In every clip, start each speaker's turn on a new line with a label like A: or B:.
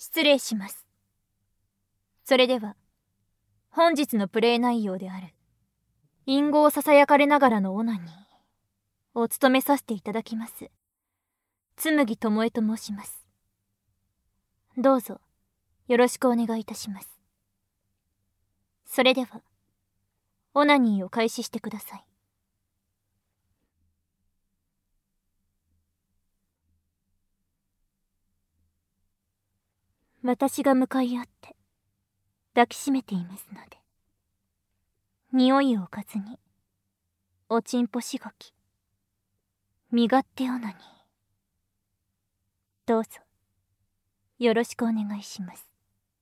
A: 失礼します。それでは、本日のプレイ内容である、隠語を囁かれながらのオナニー、を務めさせていただきます。紬巴と申します。どうぞ、よろしくお願いいたします。それでは、オナニーを開始してください。私が向かい合って抱きしめていますので、匂いを置かずにおちんぽしごき、身勝手オナニー、どうぞよろしくお願いします。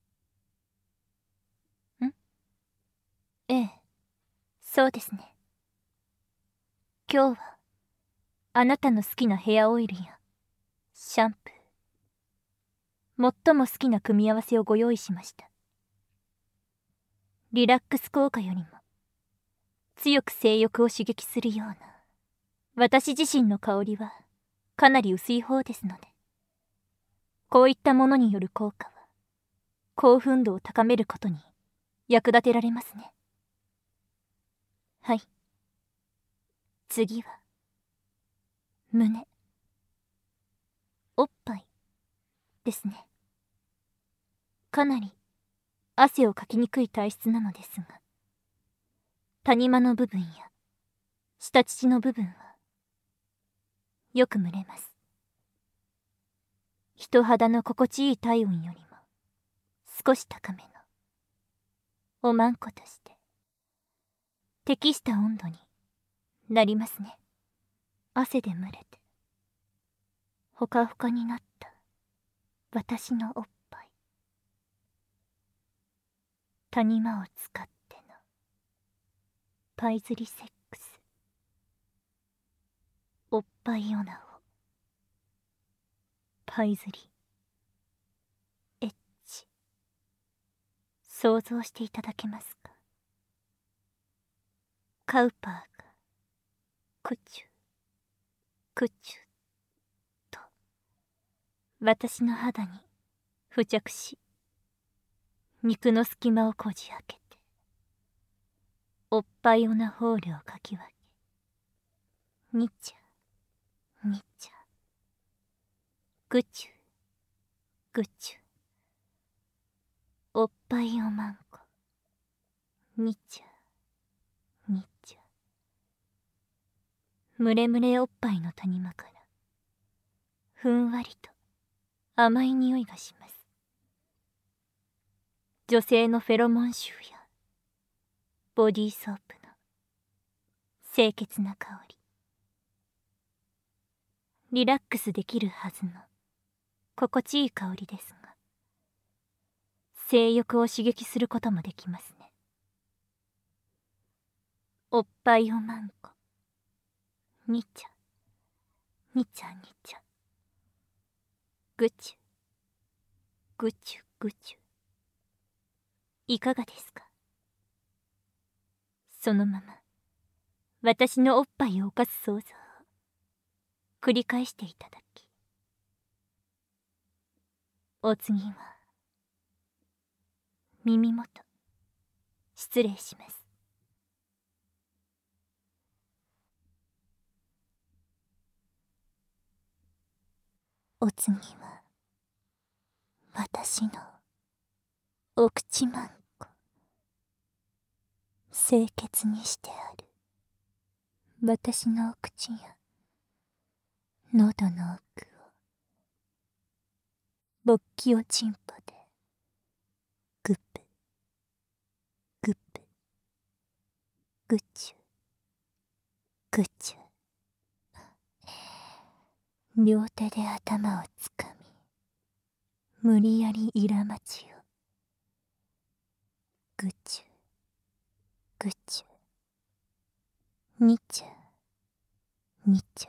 A: ええ、そうですね。今日はあなたの好きなヘアオイルやシャンプー、最も好きな組み合わせをご用意しました。リラックス効果よりも強く性欲を刺激するような私自身の香りはかなり薄い方ですので、こういったものによる効果は興奮度を高めることに役立てられますね。はい、次は胸、おっぱいですね。かなり汗をかきにくい体質なのですが、谷間の部分や下乳の部分はよく蒸れます。人肌の心地いい体温よりも少し高めのおまんことして適した温度になりますね。汗で蒸れてほかほかになった私のおっぱい、谷間を使ってのパイズリセックス、おっぱいオナをパイズリエッチ、想像していただけますか。カウパーがクチュクチュと私の肌に付着し、肉の隙間をこじ開けておっぱいオナホールをかき分け、にちゃにちゃ、ぐちゅぐちゅ、おっぱいおまんこ、にちゃにちゃ、むれむれおっぱいの谷間からふんわりと甘い匂いがします。女性のフェロモン臭やボディーソープの清潔な香り、リラックスできるはずの心地いい香りですが、性欲を刺激することもできますね。おっぱいおまんこ、にちゃにちゃにちゃ、ぐちゅぐちゅぐちゅ、いかがですか。そのまま私のおっぱいを犯す想像を繰り返していただき、お次は耳元失礼します。お次は私のお口まんこ、清潔にしてある私のお口や喉の奥を勃起おちんぽでグップグップグチュグチュ、両手で頭をつかみ無理やりイラマチをグチュグチュ、にちゃにちゃ、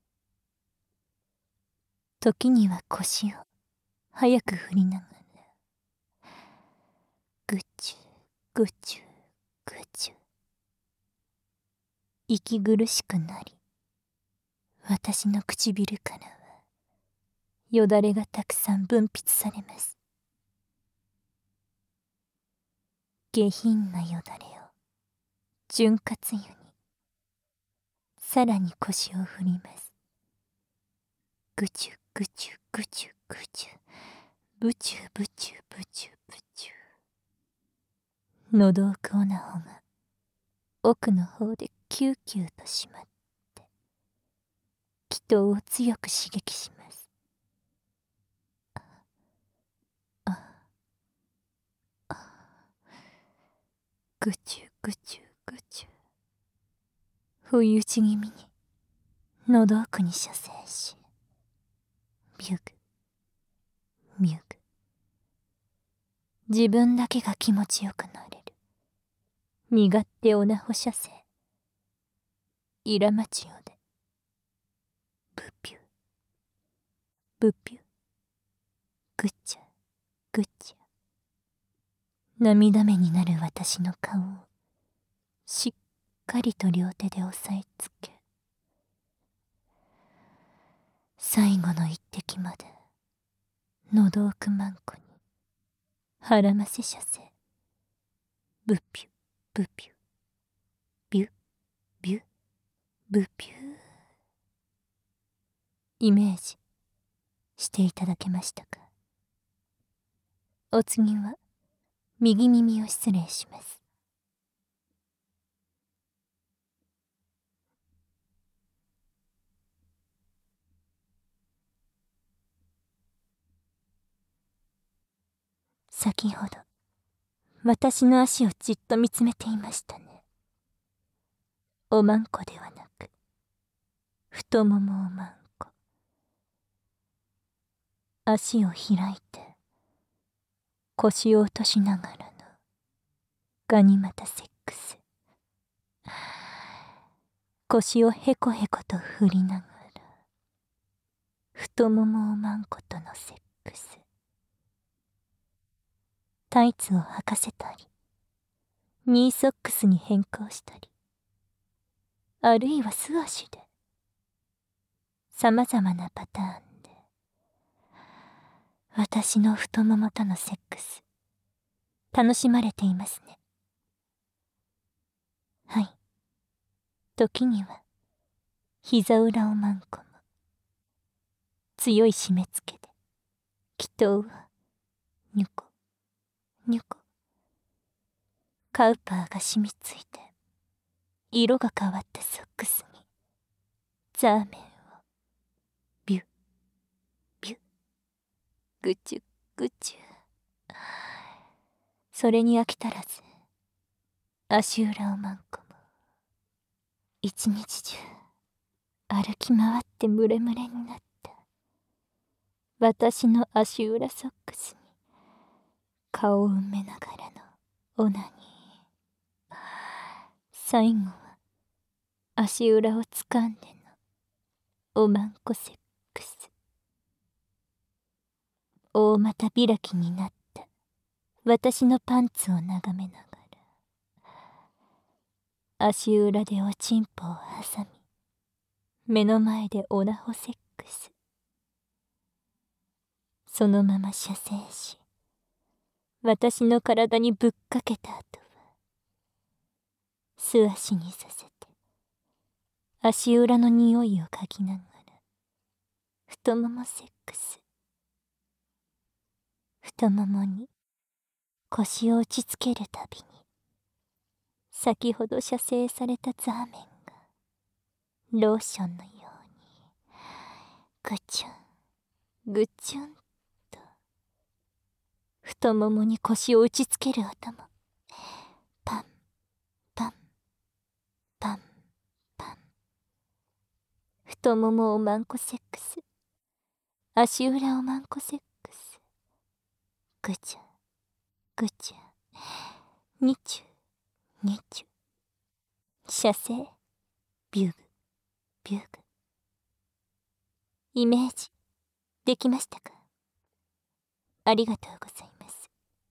A: 時には腰を早く振りながらグチュグチュグチュ、息苦しくなり、私の唇からはよだれがたくさん分泌されます。 下品なよだれを潤滑油にさらに腰を振ります。ぐちゅぐちゅぐちゅぐちゅ、ぶちゅぶちゅぶちゅぶちゅ。喉奥オナホが奥の方でキューキューと締まって気筒を強く刺激します。ぐちゅぐちゅぐちゅ。不意打ち気味に喉奥に射精し、ビュグビュグ。自分だけが気持ちよくなれる身勝手オナホ射精。イラマチオでブピュブピュ、ぐちゃぐちゃ。涙目になる私の顔をしっかりと両手で押さえつけ、最後の一滴まで喉奥マンコに腹ませ射精。ブピュブピュビュビュブピュー。イメージしていただけましたか？お次は右耳を失礼します。先ほど私の足をじっと見つめていましたね。おまんこではなく太ももおまんこ。足を開いて腰を落としながらのガニ股セックス。腰をへこへこと振りながら太ももおまんことのセックス。タイツを履かせたりニーソックスに変更したり、あるいは素足でさまざまなパターンで私の太ももとのセックス楽しまれていますね。はい、時には膝裏をまんこも強い締め付けで気筒をニュコニュコ。カウパーが染みついて色が変わったソックスにザーメンをビュビュぐちゅぐちゅ。それに飽き足らず足裏をまんこも一日中歩き回ってムレムレになった私の足裏ソックスに顔を埋めながらのオナニー。最後は足裏を掴んでのおまんこセックス。大股開きになった私のパンツを眺めながら足裏でおちんぽを挟み目の前でオナホセックス。そのまま射精し私の体にぶっかけた後は素足にさせて足裏の匂いを嗅ぎながら太ももセックス。太ももに腰を打ちつけるたびに先ほど射精されたザーメンがローションのようにぐちゅんぐちゅんと太ももに腰を打ちつける音もパンパンパンパン。太ももおまんこセックス、足裏おまんこセックス。ぐちゃぐちゃにちゅにちゅ。射精ビューグビューグ。イメージできましたか？ありがとうございます。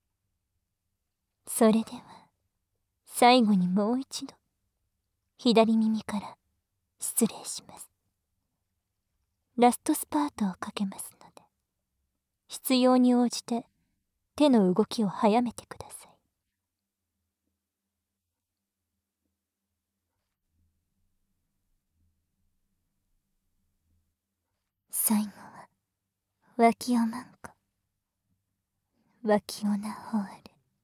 A: それでは最後にもう一度左耳から失礼します。ラストスパートをかけますので必要に応じて手の動きを早めてください。 脇をマンコ、脇をナホール。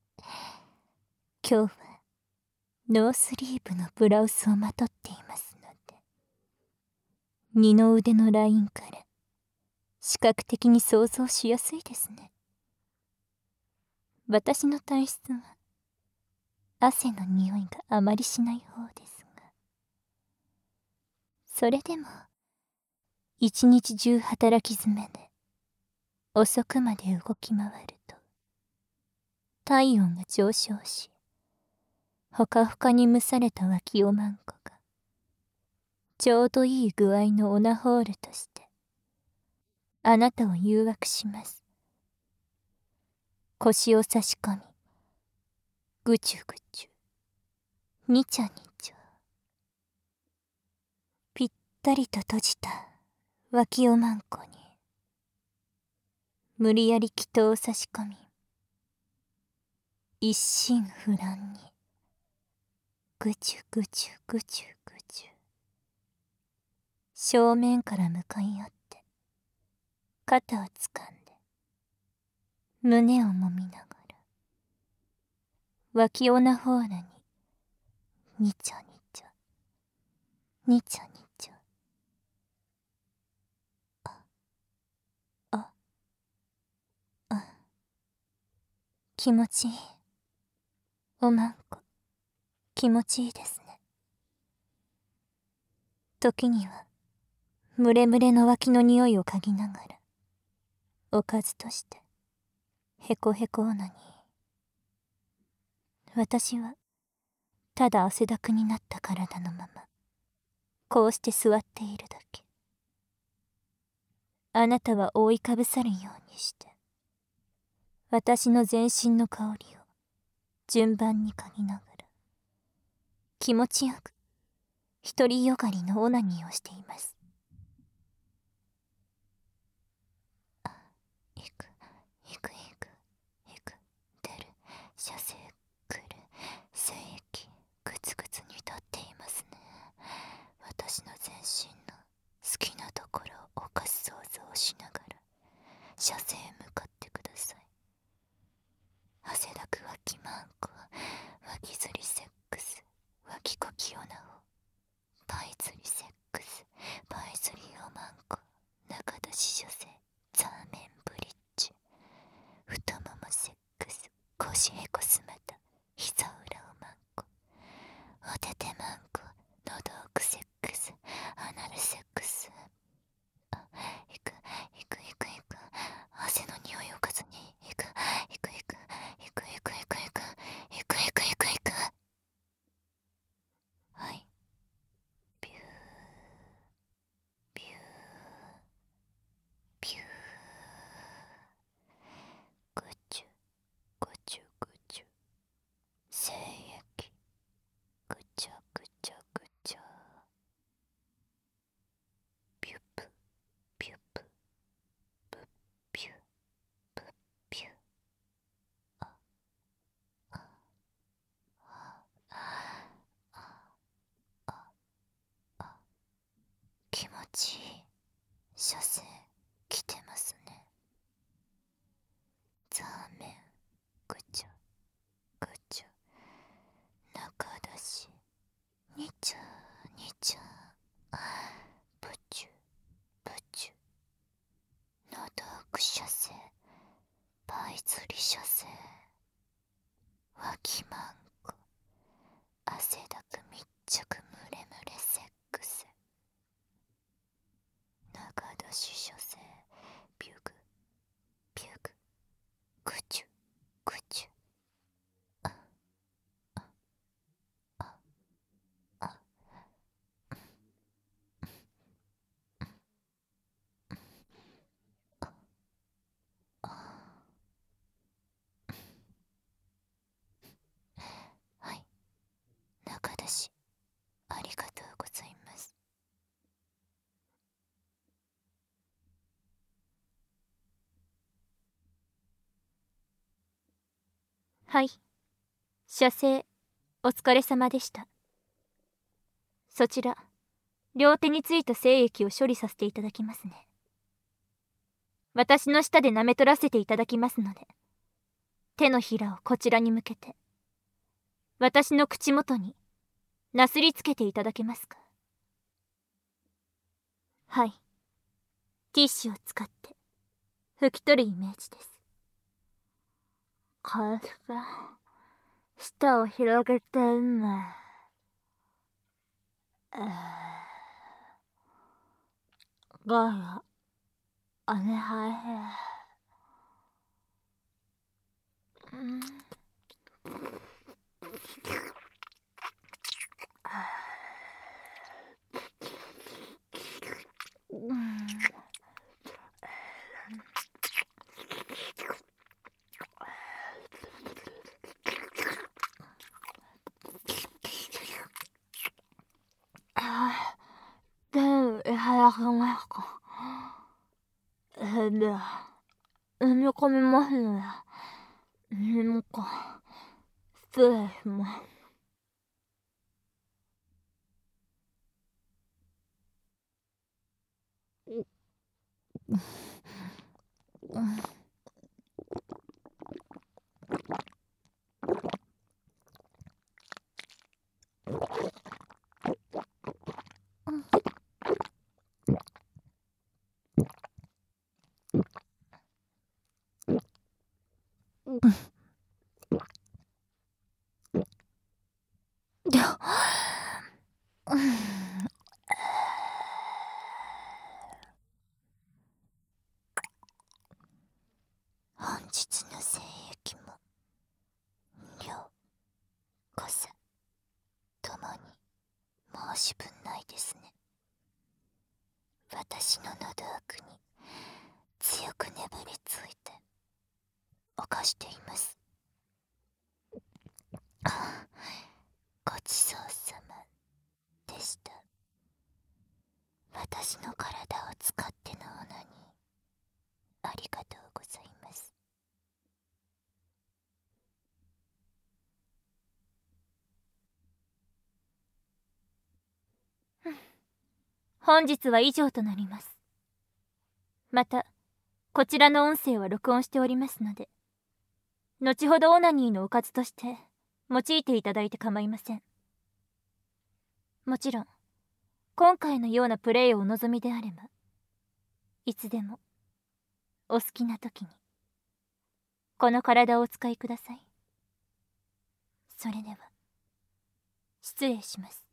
A: 今日はノースリーブのブラウスをまとっていますので、二の腕のラインから視覚的に想像しやすいですね。私の体質は汗の匂いがあまりしない方ですが、それでも一日中働き詰めで遅くまで動き回ると体温が上昇し、ほかほかに蒸された脇おまんこがちょうどいい具合のオナホールとしてあなたを誘惑します。腰を差し込み、ぐちゅぐちゅ、にちゃにちゃ、ぴったりと閉じた脇おまんこに無理やり気筒を差し込み、一心不乱にぐちゅぐちゅぐちゅぐちゅ、正面から向かい合って肩をつかんで胸をもみながら脇オナホールににちゃにちゃ、にちゃにちゃ、気持ちいい。おまんこ、気持ちいいですね。時にはムレムレの脇の匂いを嗅ぎながらおかずとしてへこへこオナニー。私はただ汗だくになった体のままこうして座っているだけ。あなたは覆いかぶさるようにして私の全身の香りを順番に嗅ぎながら気持ちよく独りよがりのオナニーをしています。行く行く行く行く、出る、射精、来る、精液グツグツに立っていますね。私の全身の好きなところを犯す想像をしながら射精へ向かってください。汗だく脇マンコ、脇ずりセックス、脇こきオナホ、パイ釣りセックス、パイ釣りおまんこ、中出し射精、ザーメンブリッジ、太ももセックス、腰へこすまた、膝裏おまんこ、おててまんこ、喉奥セックス、アナルセックス。行く行く行く行く、汗の匂いをかずに行く行く行く行く行く行く行く行く行く行く行く。はい、ビュービュービュー、ぐちゅぐちゅぐちゅ、精液ぐちゃぐちゃぐちゃ、ビュップビュップブッビュブッビュ、気持ちいい。射精来てますね。ザーメンぐちゃぐちゃ、中出しにちゃにちゃ、ブチュブチュ、喉奥射精、パイ釣り射精、脇マンコ、汗だく密着ムレムレセックス、中出し射精、ビュグビュグ、ぐちゅぐちゅ、はい、中出しありがとうございます。はい、射精お疲れ様でした。そちら両手についた精液を処理させていただきますね。 私の舌で舐め取らせていただきますので、手のひらをこちらに向けて、私の口元になすりつけていただけますか。はい、ティッシュを使って拭き取るイメージです。こうして舌を広げて今がお願い。でも早くますか。で飲み込みますので、なんか失礼します。本日の精液も量濃さともに申し分ないですね。私の喉奥に強く粘りついて犯しています。ごちそうさまでした。私の体を使ってのオナニーありがとうございます。本日は以上となります。またこちらの音声は録音しておりますので、後ほどオナニーのおかずとして用いていただいて構いません。もちろん今回のようなプレイをお望みであれば、いつでもお好きな時にこの体をお使いください。それでは失礼します。